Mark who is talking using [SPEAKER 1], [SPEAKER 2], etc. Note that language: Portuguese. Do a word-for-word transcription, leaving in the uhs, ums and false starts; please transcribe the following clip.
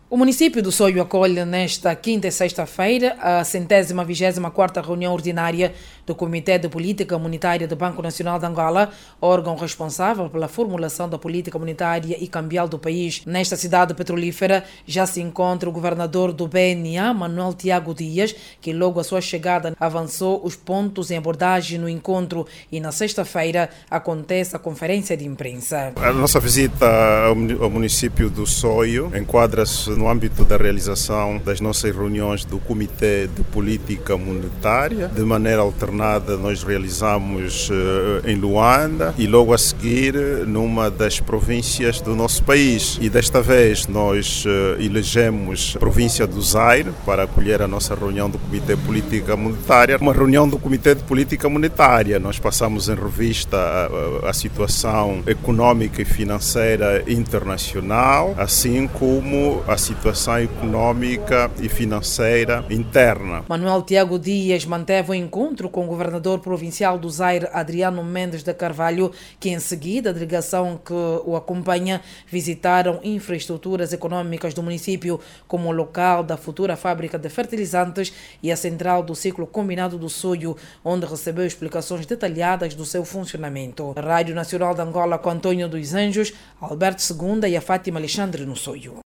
[SPEAKER 1] O município do Soio acolhe nesta quinta e sexta-feira a centésima vigésima quarta reunião ordinária do Comitê de Política Monetária do Banco Nacional de Angola, órgão responsável pela formulação da política monetária e cambial do país. Nesta cidade petrolífera já se encontra o governador do B N A, Manuel Tiago Dias, que logo à sua chegada avançou os pontos em abordagem no encontro, e na sexta-feira acontece a conferência de imprensa.
[SPEAKER 2] A nossa visita ao município do Soio enquadra-se no âmbito da realização das nossas reuniões do Comitê de Política Monetária. De maneira alternada, nós realizamos uh, em Luanda e logo a seguir numa das províncias do nosso país. E desta vez nós uh, elegemos a província do Zaire para acolher a nossa reunião do Comitê de Política Monetária. Uma reunião do Comitê de Política Monetária. Nós passamos em revista a, a situação econômica e financeira internacional, assim como a situação econômica e financeira interna.
[SPEAKER 1] Manuel Tiago Dias manteve o encontro com o governador provincial do Zaire, Adriano Mendes de Carvalho, que em seguida a delegação que o acompanha visitaram infraestruturas econômicas do município, como o local da futura fábrica de fertilizantes e a central do ciclo combinado do Soio, onde recebeu explicações detalhadas do seu funcionamento. A Rádio Nacional de Angola com Antônio dos Anjos, Alberto Segunda e a Fátima Alexandre no Soio.